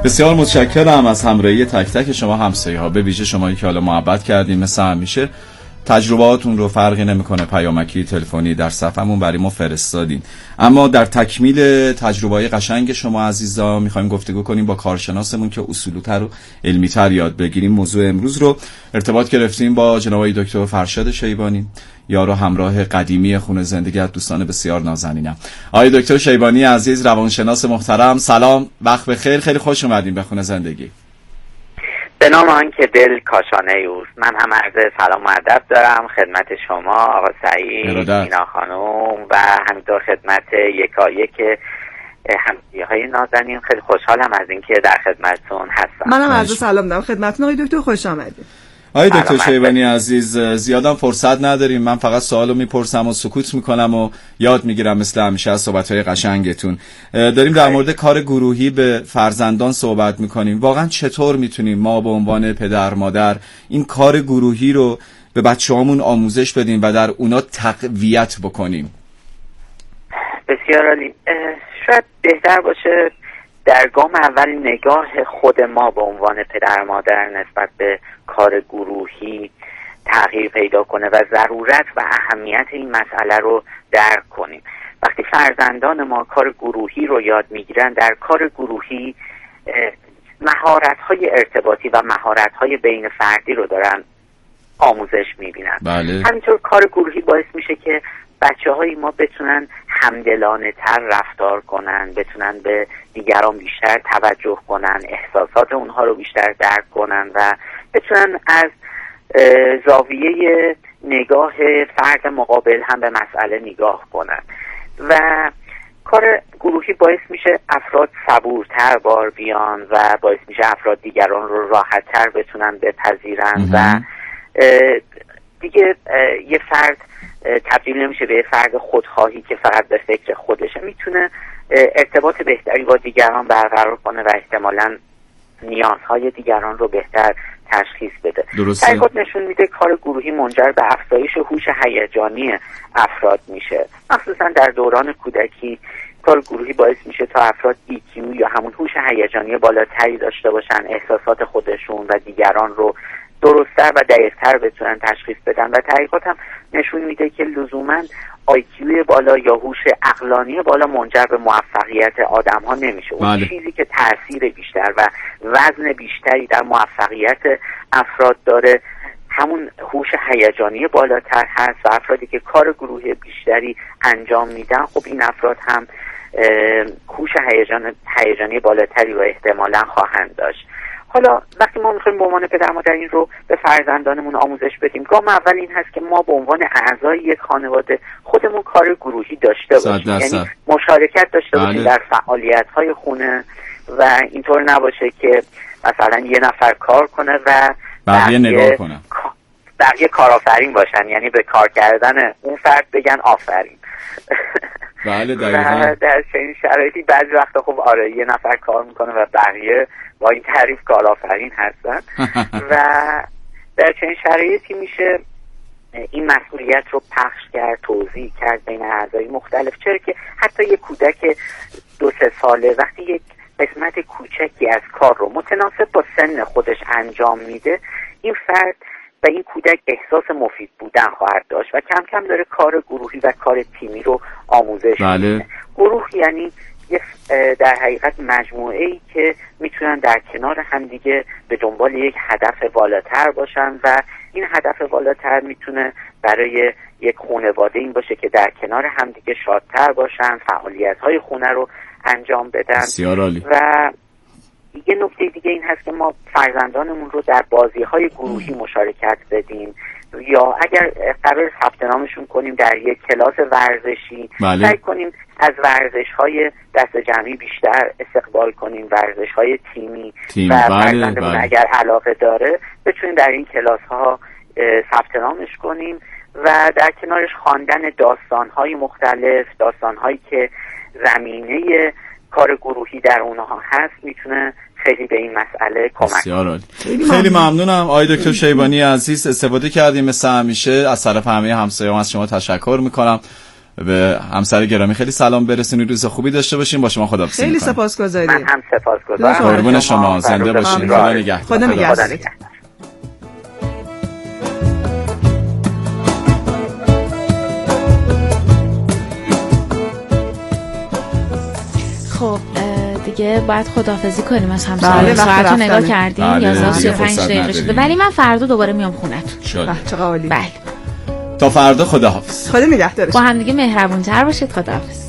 بسیار متشکرم از همراهی تک تک شما همسایه‌ها، به ویژه شمایی که حالا محبت کردین. مثل همیشه تجربهاتون رو فرقی نمیکنه، پیامکی تلفنی در صفحمون برای ما فرستادین. اما در تکمیل تجربه‌های قشنگ شما عزیزا می‌خوایم گفتگو کنیم با کارشناسمون که اصولی‌تر و علمی‌تر یاد بگیریم. موضوع امروز رو ارتباط گرفتیم با جناب دکتر فرشاد شیبانی، یار و همراه قدیمی خونه زندگی از دوستان بسیار نازنینم. آقای دکتر شیبانی عزیز، روانشناس محترم، سلام، وقت بخیر، خیلی خوش اومدین به خونه زندگی. به نام آن که دل کاشانه اوست. من هم عرض سلام و ادب دارم خدمت شما آقا سعید، مینا خانم و همینطور خدمت یکایک همسایه‌های نازنین. خیلی خوشحالم از اینکه در خدمتتون هستم. منم عرض سلام دارم خدمتتون آقای دکتر، خوش آمدید. آقای دکتر شیبانی عزیز، زیادم فرصت نداریم، من فقط سوالو میپرسم و سکوت میکنم و یاد میگیرم مثل همیشه از صحبت‌های قشنگتون. داریم در مورد کار گروهی به فرزندان صحبت میکنیم. واقعا چطور میتونیم ما به عنوان پدر مادر این کار گروهی رو به بچه‌هامون آموزش بدیم و در اونا تقویت بکنیم؟ بسیار عالی. شاید بهتر باشه در گام اول نگاه خود ما به عنوان پدر مادر نسبت به کار گروهی تغییر پیدا کنه و ضرورت و اهمیت این مسئله رو درک کنیم. وقتی فرزندان ما کار گروهی رو یاد میگیرن، در کار گروهی مهارت‌های ارتباطی و مهارت‌های بین فردی رو دارن آموزش میبینن. بله. همینطور کار گروهی باعث میشه که بچه‌های ما بتونن همدلانه تر رفتار کنن، بتونن به دیگران بیشتر توجه کنن، احساسات اونها رو بیشتر درک کنن و بتونن از زاویه نگاه فرد مقابل هم به مسئله نگاه کنن. و کار گروهی باعث میشه افراد صبورتر بار بیان و باعث میشه افراد دیگران رو راحت‌تر بتونن بپذیرن و دیگه یه فرد تبدیل نمیشه به یه فرد خودخواهی که فقط به فکر خودشه، میتونه ارتباط بهتری با دیگران برقرار کنه و احتمالاً نیازهای دیگران رو بهتر تشخیص بده. تحقیقات نشون میده کار گروهی منجر به افزایش هوش هیجانی افراد میشه. مخصوصا در دوران کودکی کار گروهی باعث میشه تا افراد EQ یا همون هوش هیجانی بالاتری داشته باشن، احساسات خودشون و دیگران رو درست‌تر و دقیق‌تر بتونن تشخیص بدن. و تحقیقات هم نشون میده که لزوماً IQ بالا یا هوش عقلانی بالا منجر به موفقیت آدم‌ها نمیشه. اون چیزی که تأثیر بیشتر و وزن بیشتری در موفقیت افراد داره همون هوش هیجانی بالاتر هست و افرادی که کار گروهی بیشتری انجام میدن، خب این افراد هم هوش هیجانی بالاتری رو احتمالاً خواهند داشت. حالا وقتی ما میخوایم به عنوان پدر مادر این رو به فرزندانمون آموزش بدیم، گام اول این هست که ما به عنوان اعضای یک خانواده خودمون کار گروهی داشته باشیم، یعنی مشارکت داشته باشیم در فعالیت‌های خونه و اینطور نباشه که مثلا یه نفر کار کنه و بقیه نگاه کنه، بقیه کارآفرین باشن، یعنی به کار کردن اون فرد بگن آفرین. بله دقیقاً. در چنین شرایطی بعضی وقتا خب آره یه نفر کار میکنه و بقیه با این تعریف کارآفرین هستن و در چنین شرایطی میشه این مسئولیت رو پخش کرد، توزیع کرد بین اعضای مختلف. چرا که حتی یک کودک 2-3 ساله وقتی یک قسمت کوچکی از کار رو متناسب با سن خودش انجام میده، این فرد و این کودک احساس مفید بودن خواهد داشت و کم کم داره کار گروهی و کار تیمی رو آموزش میده. گروه یعنی در حقیقت مجموعه‌ای که میتونن در کنار همدیگه به دنبال یک هدف بالاتر باشن و این هدف بالاتر میتونه برای یک خانواده این باشه که در کنار همدیگه شادتر باشن، فعالیت‌های خونه رو انجام بدن. بسیار عالی. و یه نکته دیگه این هست که ما فرزندانمون رو در بازی‌های گروهی مشارکت بدیم یا اگر قرار ثبت نامشون کنیم در یک کلاس ورزشی، سعی کنیم از ورزش‌های دست جمعی بیشتر استقبال کنیم، ورزش‌های تیمی و فرزندمون اگر علاقه داره بتونیم در این کلاس‌ها ثبت نامش کنیم و در کنارش خواندن داستان‌های مختلف، داستان‌هایی که زمینه کار گروهی در اونها هست میتونه خیلی به این مسئله کمک کنه. خیلی ممنونم آقای دکتر شیبانی عزیز، استفاده کردیم مثل همیشه. از طرف همه همسایه‌ها از شما تشکر میکنم به همسر گرامی خیلی سلام برسونید، روز خوبی داشته باشین. با شما خداحافظی خیلی می‌کنم. سپاسگزاریم. من هم سپاسگزارم. قربون شما، زنده باشین. خدا نگهدار. خدا نگهدار. خب دیگه باید خداحافظی کنیم از هم. بله، ساعت رو نگاه کردیم. بله، 11:35 دقیقه شده. ولی من فردا دوباره میام خونتون. چقدر عالی. بله. تا فردا، خداحافظ. خدا نگهدارش. با هم دیگه مهربون‌تر باشید. خداحافظ.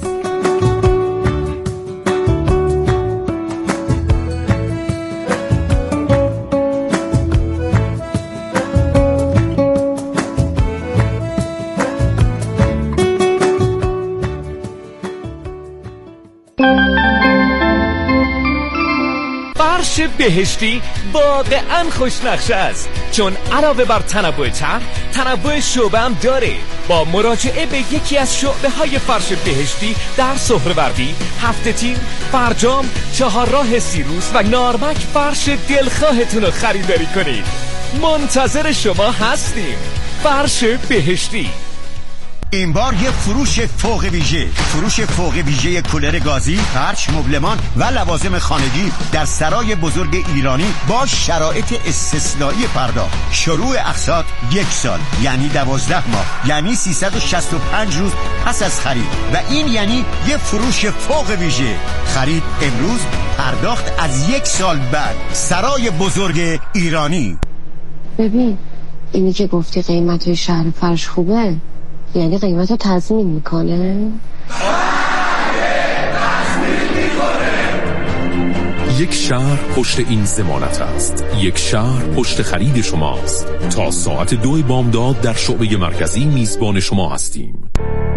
فرش بهشتی واقعا خوشنقشه است، چون علاوه بر تنوع طرح، تنوع شعبه هم داره. با مراجعه به یکی از شعبه های فرش بهشتی در سهروردی، هفته تیر، فرجام، چهارراه سیروس و نارمک فرش دلخواهتون رو خریداری کنید. منتظر شما هستیم. فرش بهشتی. این بار یه فروش فوق ویژه کولر گازی، فرش، مبلمان و لوازم خانگی در سرای بزرگ ایرانی با شرایط استثنایی پرداخت. شروع اقساط 1 سال، یعنی 12 ماه، یعنی 365 روز پس از خرید، و این یعنی یه فروش فوق ویژه. خرید امروز، پرداخت از 1 سال بعد. سرای بزرگ ایرانی. ببین اینی که گفتی قیمت شهر فرش خوبه، یعنی قیمت رو تضمین میکنه؟ یک شهر پشت این ضمانت است. یک شهر پشت خرید شماست. تا ساعت 2 بامداد در شعبه مرکزی میزبان شما هستیم.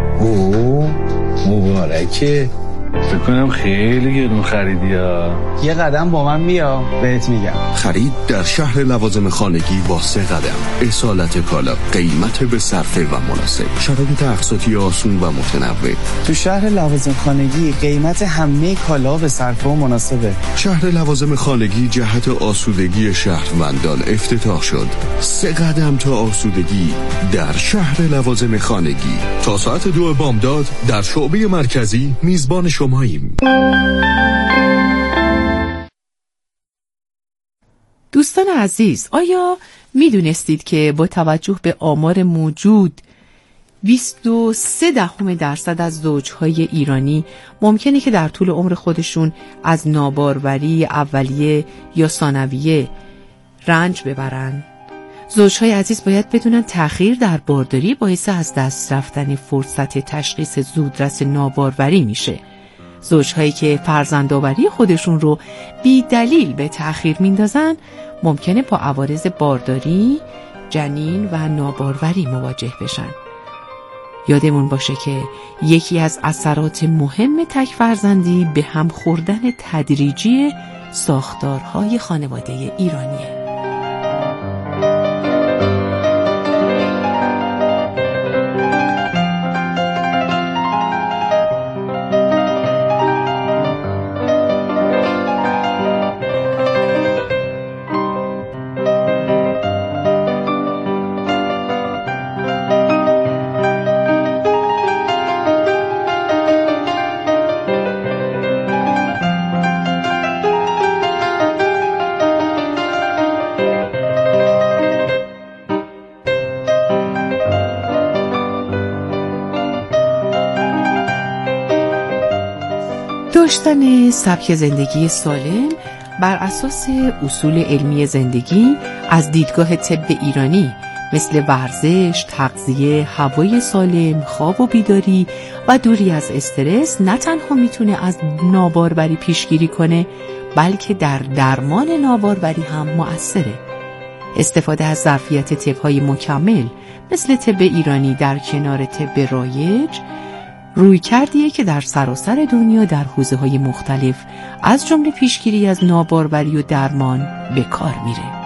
مبارکه. فکر کنم خیلی گرون خریدی ها. یه قدم با من بیا بهت میگم. خرید در شهر لوازم خانگی با 3 قدم. اصالت کالا، قیمت به صرفه و مناسب، شرایط اقساطی آسون و متنوع. تو شهر لوازم خانگی قیمت همه کالا به صرفه و مناسبه. شهر لوازم خانگی جهت آسودگی شهروندان افتتاح شد. 3 قدم تا آسودگی در شهر لوازم خانگی. تا ساعت 2 بامداد در شعبه مرکزی میزبان شماییم. دوستان عزیز، آیا میدونستید که با توجه به آمار موجود 23% از زوجهای ایرانی ممکنه که در طول عمر خودشون از ناباروری اولیه یا ثانویه رنج ببرن؟ زوجهای عزیز باید بدونن تأخیر در بارداری باعث از دست رفتن فرصت تشخیص زودرس ناباروری میشه. زوجهایی که فرزندآوری خودشون رو بی دلیل به تأخیر میندازن ممکنه با عوارض بارداری، جنین و ناباروری مواجه بشن. یادمون باشه که یکی از اثرات مهم تک فرزندی به هم خوردن تدریجی ساختارهای خانواده ایرانیه. داشتن سبک زندگی سالم بر اساس اصول علمی زندگی از دیدگاه طب ایرانی مثل ورزش، تغذیه، هوای سالم، خواب و بیداری و دوری از استرس نه تنها میتونه از ناباروری پیشگیری کنه، بلکه در درمان ناباروری هم مؤثره. استفاده از ظرفیت طب‌های مکمل مثل طب ایرانی در کنار طب رایج روی کردیه که در سراسر دنیا در حوزه‌های مختلف از جمله پیشگیری از ناباروری و درمان به کار میره.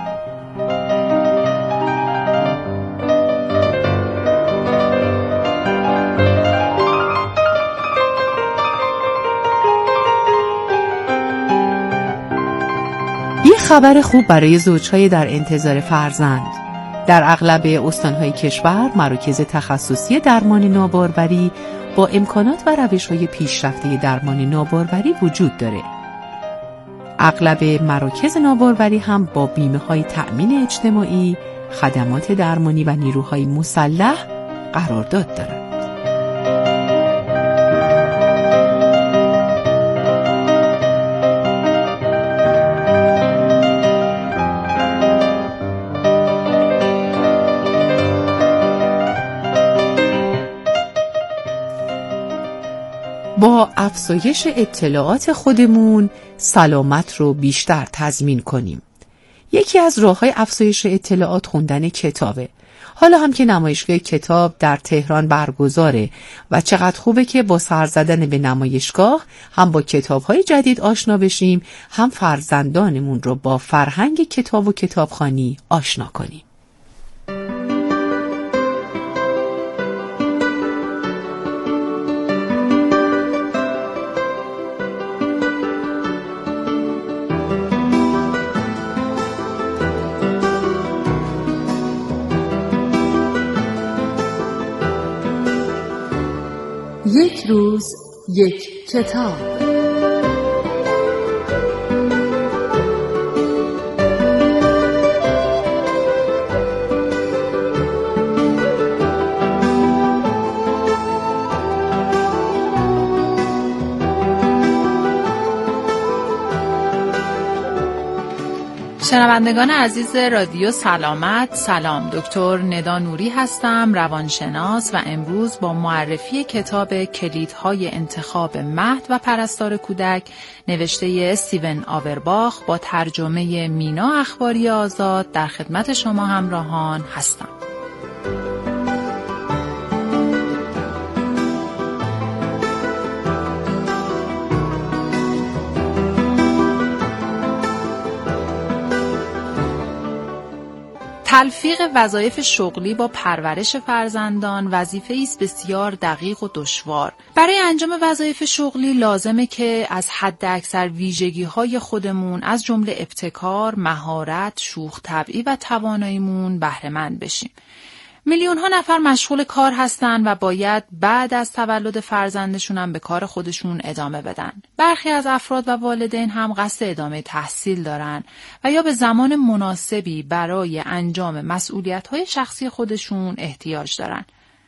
یه خبر خوب برای زوجهای در انتظار فرزند. در اغلب استانهای کشور مراکز تخصصی درمان ناباروری با امکانات و روش‌های پیشرفته درمان ناباروری وجود داره. اغلب مراکز ناباروری هم با بیمه‌های تأمین اجتماعی، خدمات درمانی و نیروهای مسلح قرارداد دارند. با افزایش اطلاعات خودمون سلامت رو بیشتر تضمین کنیم. یکی از راه‌های افزایش اطلاعات خوندن کتابه. حالا هم که نمایشگاه کتاب در تهران برگزاره و چقدر خوبه که با سر زدن به نمایشگاه هم با کتاب‌های جدید آشنا بشیم، هم فرزندانمون رو با فرهنگ کتاب و کتابخوانی آشنا کنیم. یک روز یک کتاب. شنوندگان عزیز رادیو سلامت، سلام. دکتر ندا نوری هستم، روانشناس، و امروز با معرفی کتاب کلیدهای انتخاب مهد و پرستار کودک نوشته استیون آورباخ با ترجمه مینا اخباری آزاد در خدمت شما همراهان هستم. تلفیق وظایف شغلی با پرورش فرزندان وظیفه‌ای است بسیار دقیق و دشوار. برای انجام وظایف شغلی لازمه که از حد اکثر ویژگی‌های خودمون از جمله ابتکار، مهارت، شوخ طبعی و تواناییمون بهره مند بشیم. میلیون‌ها نفر مشغول کار هستن و باید بعد از تولد فرزندشون هم به کار خودشون ادامه بدن. برخی از افراد و والدین هم قصد ادامه تحصیل دارن و یا به زمان مناسبی برای انجام مسئولیت‌های شخصی خودشون احتیاج دارن.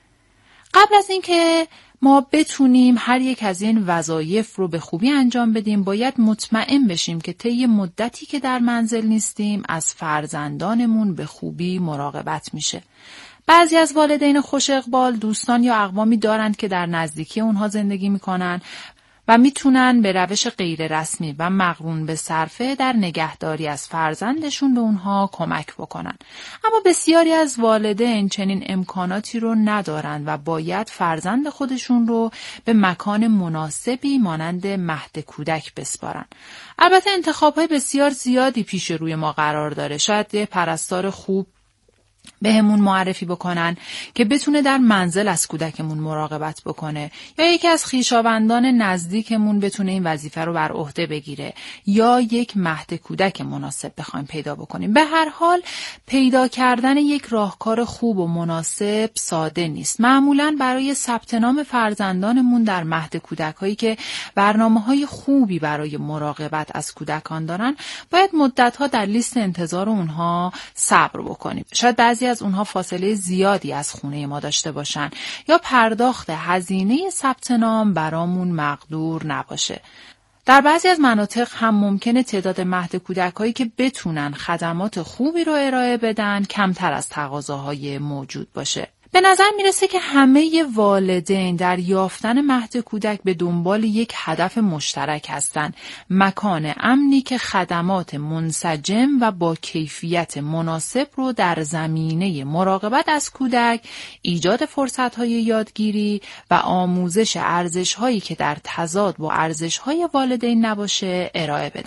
قبل از اینکه ما بتونیم هر یک از این وظایف رو به خوبی انجام بدیم، باید مطمئن بشیم که طی مدتی که در منزل نیستیم از فرزندانمون به خوبی مراقبت میشه. بعضی از والدین خوش اقبال دوستان یا اقوامی دارند که در نزدیکی اونها زندگی میکنن و میتونن به روش غیر رسمی و مقرون به صرفه در نگهداری از فرزندشون به اونها کمک بکنن. اما بسیاری از والدین چنین امکاناتی رو ندارن و باید فرزند خودشون رو به مکان مناسبی مانند مهد کودک بسپارن. البته انتخاب‌های بسیار زیادی پیش روی ما قرار داره. شاید یه پرستار خوب بهمون معرفی بکنن که بتونه در منزل از کودکمون مراقبت بکنه، یا یکی از خویشاوندان نزدیکمون بتونه این وظیفه رو بر عهده بگیره، یا یک مهد کودک مناسب بخوایم پیدا بکنیم. به هر حال پیدا کردن یک راهکار خوب و مناسب ساده نیست. معمولاً برای ثبت نام فرزندانمون در مهد کودک‌هایی که برنامه‌های خوبی برای مراقبت از کودکان دارن، باید مدت‌ها در لیست انتظار اونها صبر بکنیم. شاید بعضی از اونها فاصله زیادی از خونه ما داشته باشن یا پرداخت هزینه ثبت نام برامون مقدور نباشه. در بعضی از مناطق هم ممکنه تعداد مهد کودک‌هایی که بتونن خدمات خوبی رو ارائه بدن کمتر از تقاضاهای موجود باشه. به نظر میرسه که همه والدین در یافتن مهد کودک به دنبال یک هدف مشترک هستند: مکان امنی که خدمات منسجم و با کیفیت مناسب رو در زمینه مراقبت از کودک، ایجاد فرصت‌های یادگیری و آموزش ارزش‌هایی که در تضاد با ارزش‌های والدین نباشه ارائه بدن.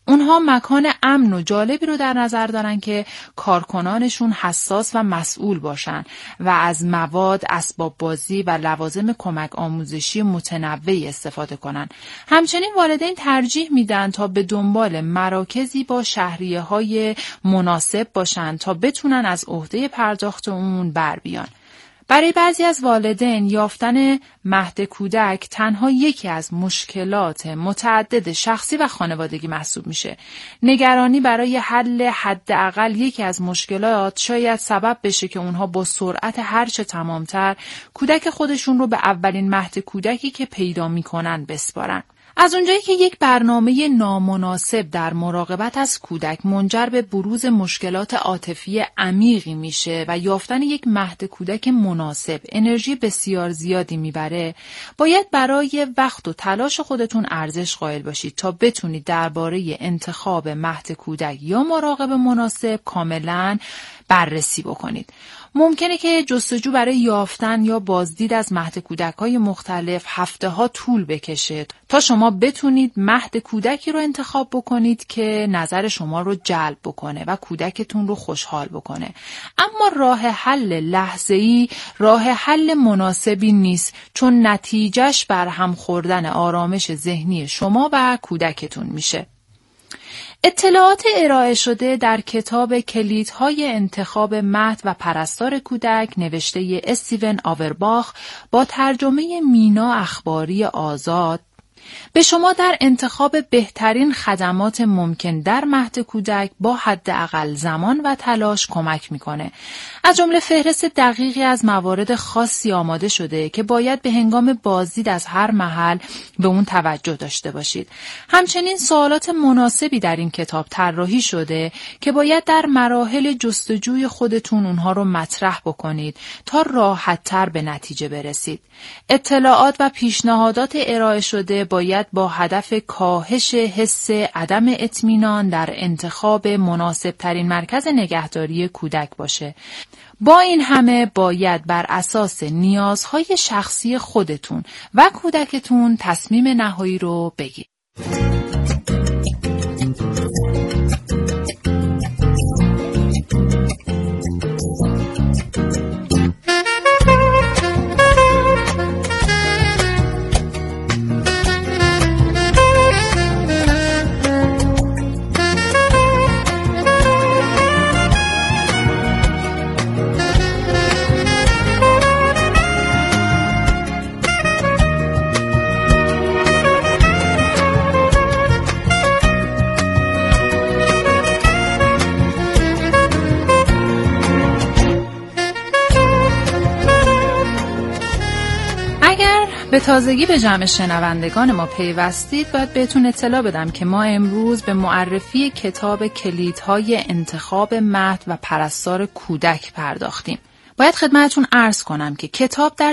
اونها مکان امن و جالبی رو در نظر دارن که کارکنانشون حساس و مسئول باشن و از مواد، اسباب بازی و لوازم کمک آموزشی متنوعی استفاده کنن. همچنین والدین ترجیح میدن تا به دنبال مراکزی با شهریه‌های مناسب باشن تا بتونن از عهده پرداخت اون بر بیان. برای بعضی از والدین یافتن مهد کودک تنها یکی از مشکلات متعدد شخصی و خانوادگی محسوب میشه. نگرانی برای حل حداقل یکی از مشکلات شاید سبب بشه که اونها با سرعت هرچه تمامتر کودک خودشون رو به اولین مهد کودکی که پیدا میکنن بسپارن. از اونجایی که یک برنامه نامناسب در مراقبت از کودک منجر به بروز مشکلات عاطفی عمیقی میشه و یافتن یک مهد کودک مناسب انرژی بسیار زیادی میبره، باید برای وقت و تلاش خودتون ارزش قائل باشید تا بتونید درباره انتخاب مهد کودک یا مراقب مناسب کاملاً بررسی بکنید. ممکنه که جستجو برای یافتن یا بازدید از مهد کودک‌های مختلف هفته‌ها طول بکشه تا شما بتونید مهد کودکی رو انتخاب بکنید که نظر شما رو جلب بکنه و کودکتون رو خوشحال بکنه. اما راه حل لحظه‌ای راه حل مناسبی نیست، چون نتیجهش بر هم خوردن آرامش ذهنی شما و کودکتون میشه. اطلاعات ارائه شده در کتاب کلیدهای انتخاب مهد و پرستار کودک نوشته استیون آورباخ با ترجمه مینا اخباری آزاد به شما در انتخاب بهترین خدمات ممکن در مهد کودک با حداقل زمان و تلاش کمک میکنه. از جمله فهرست دقیقی از موارد خاصی آماده شده که باید به هنگام بازدید از هر محل به اون توجه داشته باشید. همچنین سوالات مناسبی در این کتاب طراحی شده که باید در مراحل جستجوی خودتون اونها رو مطرح بکنید تا راحت‌تر به نتیجه برسید. اطلاعات و پیشنهادات ارائه شده باید با هدف کاهش حس عدم اطمینان در انتخاب مناسب ترین مرکز نگهداری کودک باشه. با این همه باید بر اساس نیازهای شخصی خودتون و کودکتون تصمیم نهایی رو بگیرید. به تازگی به جمع شنوندگان ما پیوستید، باید بهتون اطلاع بدم که ما امروز به معرفی کتاب کلیدهای انتخاب مهد و پرستار کودک پرداختیم. باید خدمتتون عرض کنم که کتاب در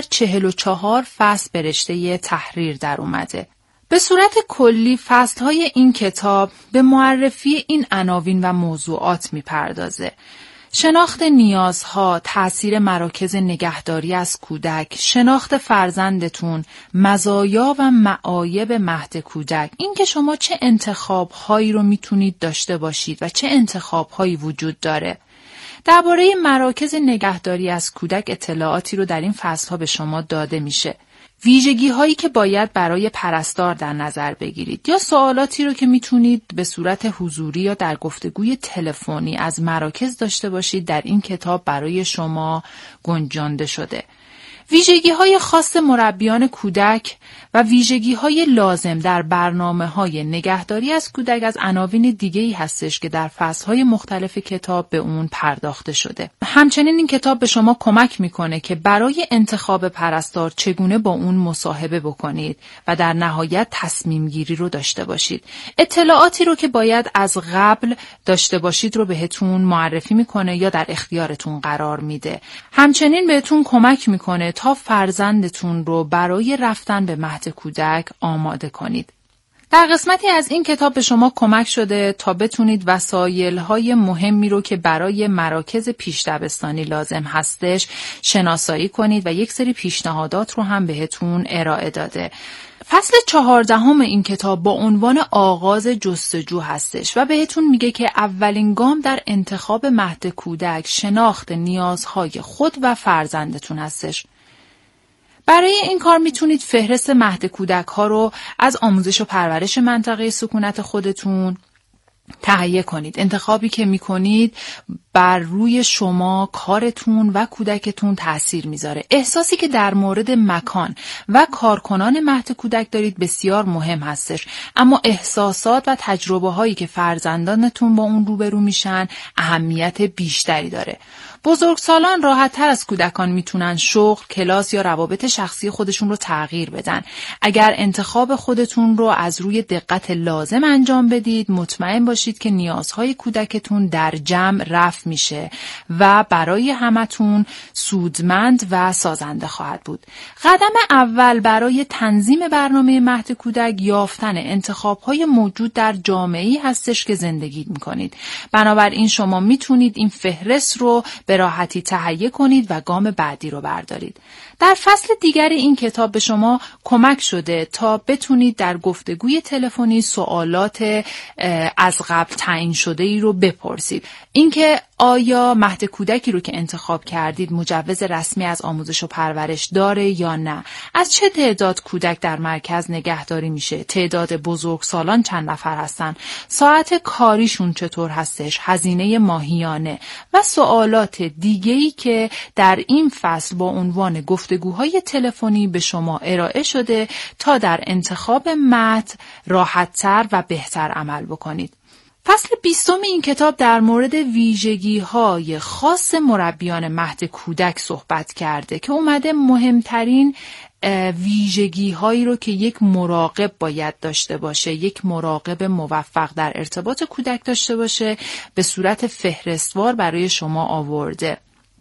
44 فصل به رشته تحریر در اومده. به صورت کلی فصلهای این کتاب به معرفی این عناوین و موضوعات میپردازه: شناخت نیازها، تأثیر مراکز نگهداری از کودک، شناخت فرزندتون، مزایا و معایب مهد کودک، این که شما چه انتخاب‌هایی رو میتونید داشته باشید و چه انتخاب‌هایی وجود داره. درباره مراکز نگهداری از کودک اطلاعاتی رو در این فصل‌ها به شما داده میشه. ویژگی هایی که باید برای پرستار در نظر بگیرید یا سوالاتی رو که میتونید به صورت حضوری یا در گفتگوی تلفنی از مراکز داشته باشید در این کتاب برای شما گنجانده شده. ویژگی های خاص مربیان کودک و ویژگی های لازم در برنامه های نگهداری از کودک از عناوین دیگه‌ای هستش که در فصل‌های مختلف کتاب به اون پرداخته شده. همچنین این کتاب به شما کمک میکنه که برای انتخاب پرستار چگونه با اون مصاحبه بکنید و در نهایت تصمیم گیری رو داشته باشید. اطلاعاتی رو که باید از قبل داشته باشید رو بهتون معرفی میکنه یا در اختیارتون قرار میده. همچنین بهتون کمک میکنه تا فرزندتون رو برای رفتن به مهد کودک آماده کنید. در قسمتی از این کتاب به شما کمک شده تا بتونید وسایل‌های مهمی رو که برای مراکز پیش دبستانی لازم هستش شناسایی کنید و یک سری پیشنهادات رو هم بهتون ارائه داده. فصل 14 این کتاب با عنوان آغاز جستجو هستش و بهتون میگه که اولین گام در انتخاب مهد کودک شناخت نیازهای خود و فرزندتون هستش. برای این کار میتونید فهرست مهد کودک ها رو از آموزش و پرورش منطقه سکونت خودتون تهیه کنید. انتخابی که میکنید بر روی شما، کارتون و کودکتون تأثیر میذاره. احساسی که در مورد مکان و کارکنان مهد کودک دارید بسیار مهم هستش، اما احساسات و تجربه هایی که فرزندانتون با اون روبرو میشن اهمیت بیشتری داره. بزرگسالان راحت تر از کودکان میتونن شغل، کلاس یا روابط شخصی خودشون رو تغییر بدن. اگر انتخاب خودتون رو از روی دقت لازم انجام بدید، مطمئن باشید که نیازهای کودکتون در جمع رفع میشه و برای همتون سودمند و سازنده خواهد بود. قدم اول برای تنظیم برنامه مهد کودک یافتن انتخاب‌های موجود در جامعه‌ای هستش که زندگی میکنید. بنابراین شما میتونید این فهرست رو به راحتی تهیه کنید و گام بعدی رو بردارید. در فصل دیگر این کتاب به شما کمک شده تا بتونید در گفتگوی تلفنی سوالات از قبل تعیین شده ای رو بپرسید. اینکه آیا مهد کودکی رو که انتخاب کردید مجوز رسمی از آموزش و پرورش داره یا نه؟ از چه تعداد کودک در مرکز نگهداری میشه؟ تعداد بزرگسالان چند نفر هستن؟ ساعت کاریشون چطور هستش؟ هزینه ماهیانه و سوالات دیگه‌ای که در این فصل با عنوان گفتگوهای تلفنی به شما ارائه شده تا در انتخاب مهد راحت‌تر و بهتر عمل بکنید. فصل 20 این کتاب در مورد ویژگی‌های خاص مربیان مهد کودک صحبت کرده که اومده مهمترین ویژگی‌هایی رو که یک مراقب باید داشته باشه، یک مراقب موفق در ارتباط کودک داشته باشه، به صورت فهرستوار برای شما آورده.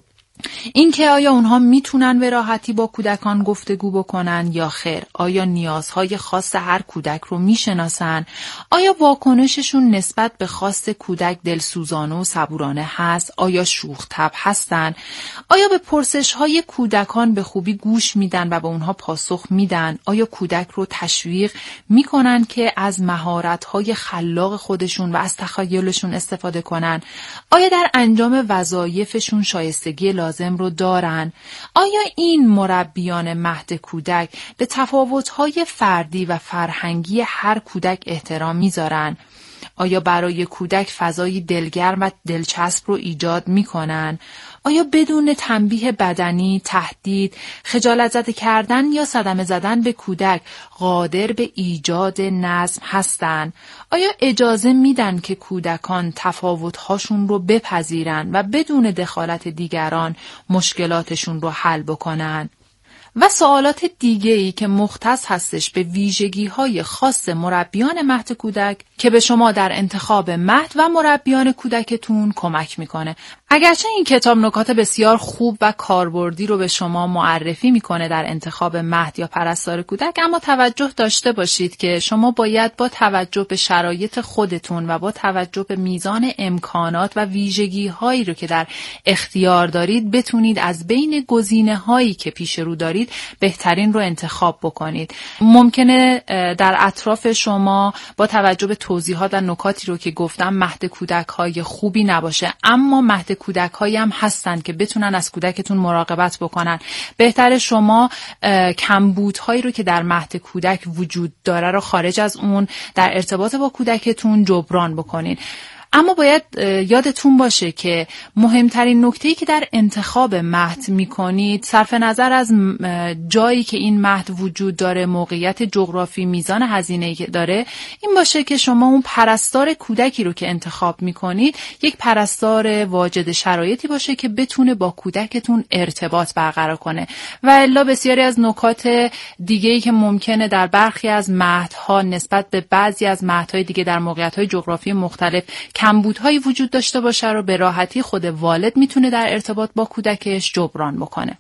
اینکه آیا اونها میتونن به راحتی با کودکان گفتگو بکنن یا خیر؟ آیا نیازهای خاص هر کودک رو میشناسن؟ آیا واکنششون نسبت به خواست کودک دلسوزانه و صبورانه هست؟ آیا شوخ طبع هستن؟ آیا به پرسش‌های کودکان به خوبی گوش میدن و به اونها پاسخ میدن؟ آیا کودک رو تشویق میکنن که از مهارت‌های خلاق خودشون و از تخیلشون استفاده کنن؟ آیا در انجام وظایفشون شایستگی لازم رو دارن؟ آیا این مربیان مهد کودک به تفاوت‌های فردی و فرهنگی هر کودک احترام میذارن؟ آیا برای کودک فضای دلگرم و دلچسب رو ایجاد میکنن؟ آیا بدون تنبیه بدنی، تهدید، خجالت زده کردن یا صدمه زدن به کودک قادر به ایجاد نظم هستن؟ آیا اجازه میدن که کودکان تفاوت‌هاشون رو بپذیرن و بدون دخالت دیگران مشکلاتشون رو حل بکنن؟ و سوالات دیگه‌ای که مختص هستش به ویژگی‌های خاص مربیان مهد کودک که به شما در انتخاب مهد و مربیان کودکتون کمک میکنه. اگرچه این کتاب نکات بسیار خوب و کاربردی رو به شما معرفی میکنه در انتخاب مهد یا پرستار کودک، اما توجه داشته باشید که شما باید با توجه به شرایط خودتون و با توجه به میزان امکانات و ویژگی‌هایی رو که در اختیار دارید بتونید از بین گزینه‌هایی که پیش رو دارید بهترین رو انتخاب بکنید. ممکنه در اطراف شما با توجه به توضیحات و نکاتی رو که گفتم مهد کودک‌های خوبی نباشه، اما مهد کودک‌هایی هم هستن که بتونن از کودکتون مراقبت بکنن. بهتره شما کمبودهایی رو که در مهد کودک وجود داره رو خارج از اون در ارتباط با کودکتون جبران بکنین. اما باید یادتون باشه که مهمترین نکته‌ای که در انتخاب مهد می‌کنید صرف نظر از جایی که این مهد وجود داره، موقعیت جغرافی، میزان هزینه‌ای که داره، این باشه که شما اون پرستار کودکی رو که انتخاب می‌کنید یک پرستار واجد شرایطی باشه که بتونه با کودکتون ارتباط برقرار کنه. و الا بسیاری از نکات دیگه‌ای که ممکنه در برخی از مهدها نسبت به بعضی از مهدهای دیگه در موقعیت‌های جغرافی مختلف کمبودهایی وجود داشته باشه رو به راحتی خود والد میتونه در ارتباط با کودکش جبران بکنه.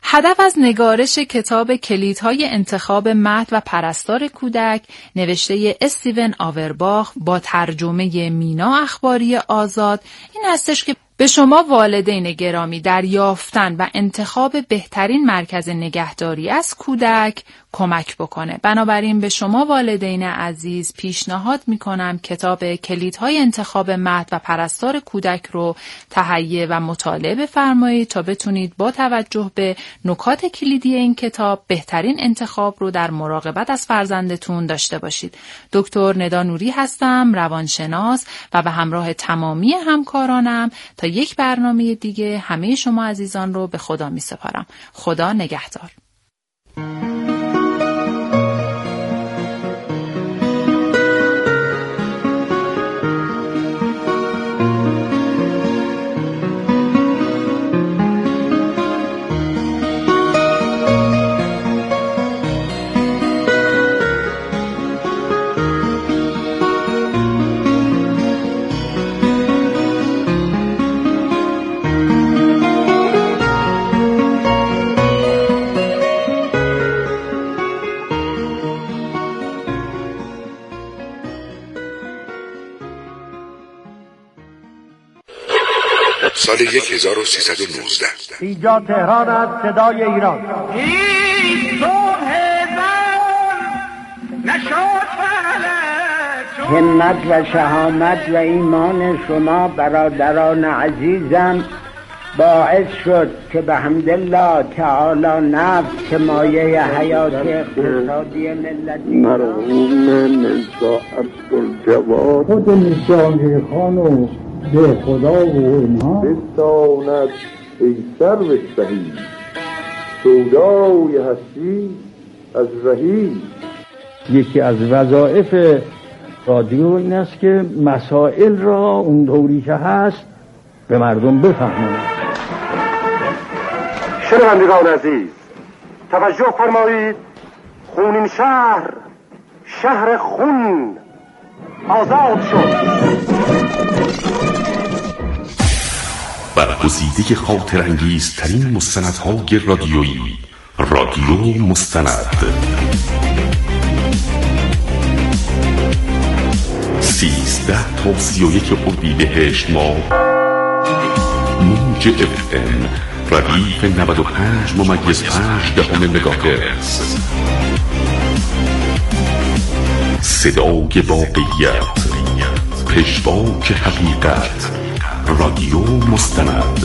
هدف از نگارش کتاب کلیدهای انتخاب مهد و پرستار کودک نوشته استیون آورباخ با ترجمه مینا اخباری آزاد این هستش که به شما والدین گرامی در یافتن و انتخاب بهترین مرکز نگهداری از کودک کمک بکنه. بنابراین به شما والدین عزیز پیشنهاد میکنم کتاب کلیدهای انتخاب مهد و پرستار کودک رو تهیه و مطالعه بفرمایید تا بتونید با توجه به نکات کلیدی این کتاب بهترین انتخاب رو در مراقبت از فرزندتون داشته باشید. دکتر ندا نوری هستم، روانشناس، و به همراه تمامی همکارانم تا یک برنامه دیگه همه شما عزیزان رو به خدا می سپارم. خدا نگهدار. سال 1319 اینجا تهران است، صدای ایران. این صبح زمان نشاط فلک، همت و شهامت و ایمان شما برادران عزیزم باعث شد که به حمدالله تعالی نفت که مایه حیات اقتصادی ملتی مرحوم میرزا عبدالجواد خود نشانه خانو به خدا و اینها بستاند ای سرو شهی سودای هستی از رهی. یکی از وظایف رادیو این است که مسائل را اون دوری که هست به مردم بفهمونه. شنوندگان عزیز توجه فرمایید، خونین شهر، شهر خون آزاد شد. برگزیده خاطرانگیزترین مستندهای رادیویی، رادیو مستند. 13 تا 31 اردیبهشت ماه موج FM ردیف 95.5 مگاهرتز، صدای واقعیت، پژواک حقیقت، رادیو مستند.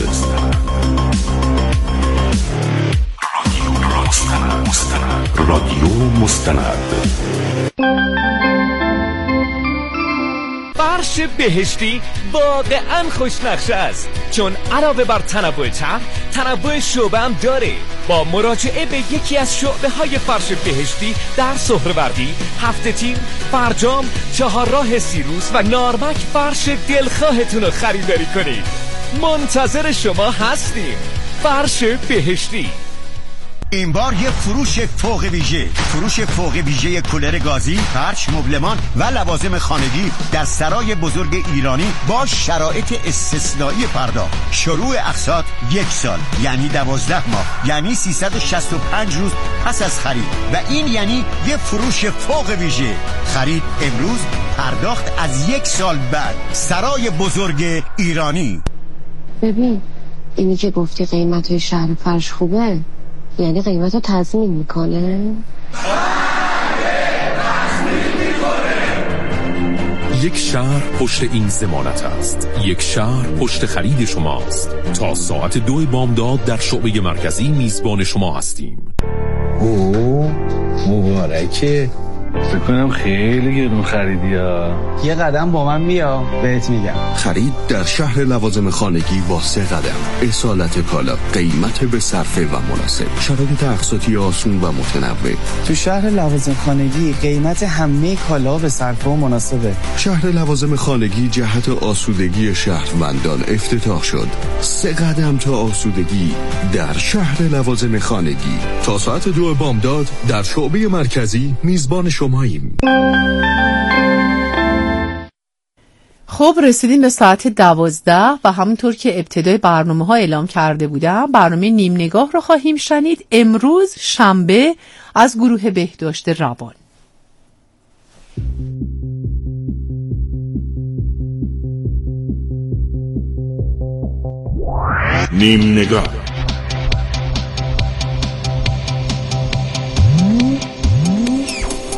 رادیو مستند. فرش بهشتی واقعا خوشنقشه است، چون علاوه بر تنوع طرح، تنوع شعبه هم داره. با مراجعه به یکی از شعبه های فرش بهشتی در سهروردی، هفته تیر، فرجام، چهارراه سیروس و نارمک فرش دلخواهتون رو خریداری کنید. منتظر شما هستیم. فرش بهشتی. این بار یه فروش فوق ویژه کولر گازی، فرش، مبلمان و لوازم خانگی در سرای بزرگ ایرانی با شرایط استثنایی پرداخت. شروع اقساط 1 سال، یعنی 12 ماه، یعنی 365 روز پس از خرید، و این یعنی یه فروش فوق ویژه. خرید امروز، پرداخت از 1 سال بعد. سرای بزرگ ایرانی. ببین اینی که گفتی قیمت شهر فرش خوبه، یعنی قیمت رو تضمین میکنه؟ یک شهر پشت این ضمانت است. یک شهر پشت خرید شماست. تا ساعت 2 بامداد در شعبه مرکزی میزبان شما هستیم. مبارکه. فکر کنم خیلی گرون خریدی ها. یه قدم با من بیا بهت میگم. خرید در شهر لوازم خانگی با 3 قدم. اصالت کالا، قیمت به صرفه و مناسب، شرایط اقساطی آسون و متنوع. تو شهر لوازم خانگی قیمت همه کالا به صرفه و مناسبه. شهر لوازم خانگی جهت آسودگی شهروندان افتتاح شد. 3 قدم تا آسودگی در شهر لوازم خانگی. تا ساعت 2 بامداد در شعبه مرکزی میزبان شماییم. خب رسیدیم به ساعت 12 و همونطور که ابتدای برنامه ها اعلام کرده بودم برنامه نیم نگاه رو خواهیم شنید. امروز شنبه از گروه بهداشت روان. نیم نگاه.